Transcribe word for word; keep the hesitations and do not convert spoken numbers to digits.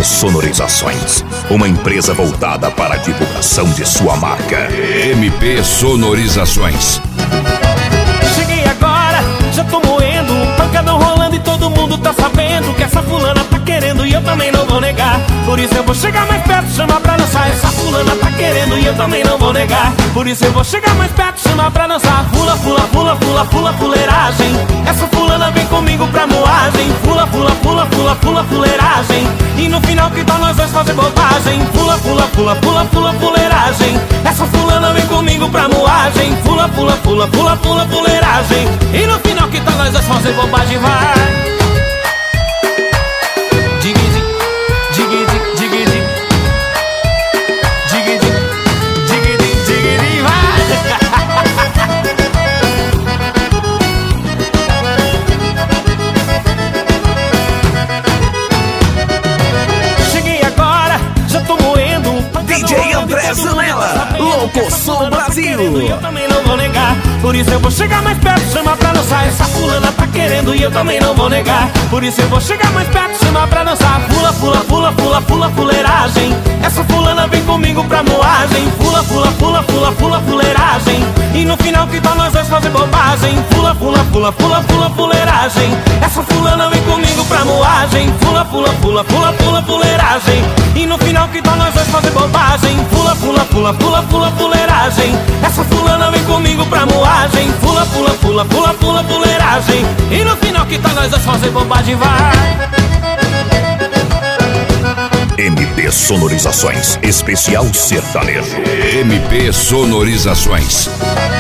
Sonorizações, uma empresa voltada para a divulgação de sua marca. M P Sonorizações. Cheguei agora, já tô moendo, pancadão rolando e todo mundo tá sabendo que essa fulana tá querendo e eu também não vou negar. Por isso eu vou chegar mais perto, chamar pra dançar. Essa fulana tá querendo e eu também não vou negar. Por isso eu vou chegar mais perto, chamar pra dançar. Fula, fula, fula, fula, fula, fuleiragem. Essa fulana vem comigo pra moagem. Fula, fula, fula, fula, fula, fuleiragem. E no final que tal nós dois fazer bobagem. Fula, fula, fula, fula, fula, fuleiragem. Essa fulana vem comigo pra moagem. Fula, fula, fula, fula, fula, fuleiragem. E no final que tal nós dois fazer bobagem, vai. Locoção Brasil. Eu também não vou negar. Por isso eu vou chegar mais perto, chamar pra dançar. Essa fulana tá querendo e eu também não vou negar. Por isso eu vou chegar mais perto, chamar pra dançar. Fula, fula, fula, fula, fula, fuleiragem. Essa fulana vem comigo pra moagem. Fula, fula, fula, fula, fula, fuleiragem. E no final que tal nós dois fazer bobagem. Fula, fula, fula, fula, fula, fuleiragem. Essa fulana vem comigo pra moagem. Fula, fula, fula, fula, fula, fuleiragem. E no final que tal nós dois fazer bobagem. Fula, fula, fula, fula, fula, fuleiragem. Essa fulana vem comigo pra moagem. Fula, fula, fula, fula, fula, fuleiragem. E no final que tal nós dois fazer bobagem, vai. M P Sonorizações, especial sertanejo. M P Sonorizações.